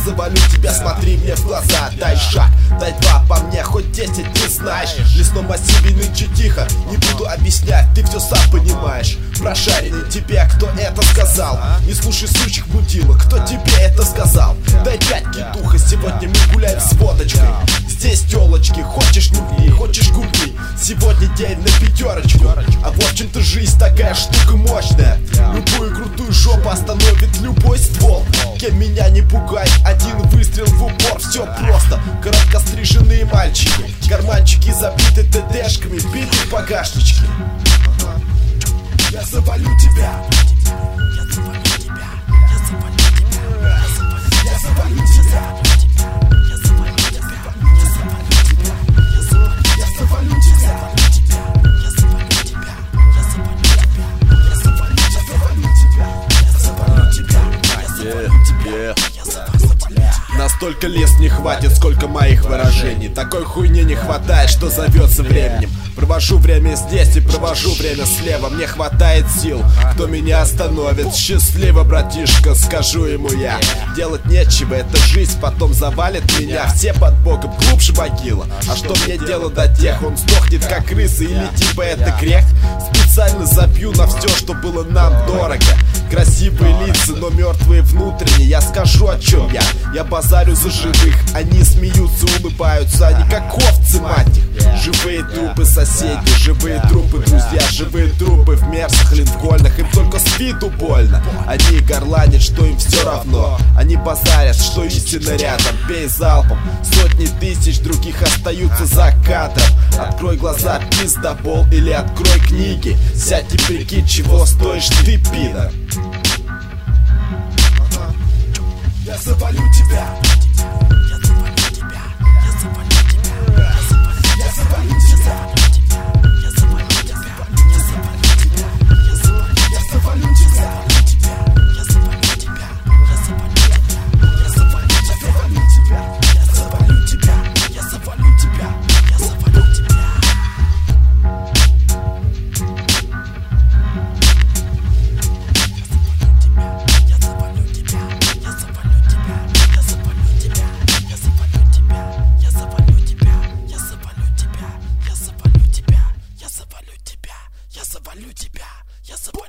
завалю тебя, смотри мне в глаза. Дай шаг, дай два, по мне хоть 10 не знаешь. В лесном массиве нынче тихо, не буду объяснять, ты все сам понимаешь. Прошаренный тебе, кто это сказал? Не слушай сучих мудила, кто тебе это сказал? Дай 5 китуха, сегодня мы гуляем с водочкой. Здесь телочки, хочешь нюхни, хочешь губи. Сегодня день на 5. А в общем-то жизнь такая штука мощная. Любую крутую жопу остановит любой ствол. Кем меня не пугай, один выстрел в упор. Все просто, короткостриженные мальчики, карманчики забиты ТТшками, биты багажнички. Я завалю тебя. Я завалю тебя. Я завалю тебя. Я завалю тебя. Я завалю тебя. Я завалю тебя. Я завалю тебя. Я завалю тебя. Я завалю тебя. Я завалю тебя. Я завалю тебя. Я завалю тебя. Я завалю тебя. Настолько лес не хватит, сколько моих выражений. Такой хуйни не хватает, что зовется временем. Провожу время здесь и провожу время слева. Мне хватает сил, кто меня остановит? Счастливо, братишка, скажу ему я. Делать нечего, эта жизнь потом завалит меня. Все под боком, глубже могила. А что мне дело до тех? Он сдохнет как крыса или типа это грех? Специально забью на все, что было нам дорого. Красивые лица, но мертвые внутренне. Я скажу, о чем я. Я базарю за живых. Они смеются, улыбаются, они как овцы, мать их. Живые трупы соседи, живые трупы друзья, живые трупы в мерсах линкольнах. Им только с виду больно. Они горланят, что им все равно. Они базарят, что истина рядом. Пей залпом, сотни тысяч других остаются за кадром. Открой глаза, пиздобол, или открой книги. Сядь и прикинь, чего стоишь ты, пидор. Я завалю тебя. Я завалю тебя. Я завалю тебя. Я завалю тебя. Я завалю тебя. Я завалю тебя. Я завалю тебя. Я завалю тебя. Я завалю тебя. Я завалю тебя. Я завалю тебя. Я завалю тебя. Я завалю тебя. Я завалю тебя, я завалю тебя.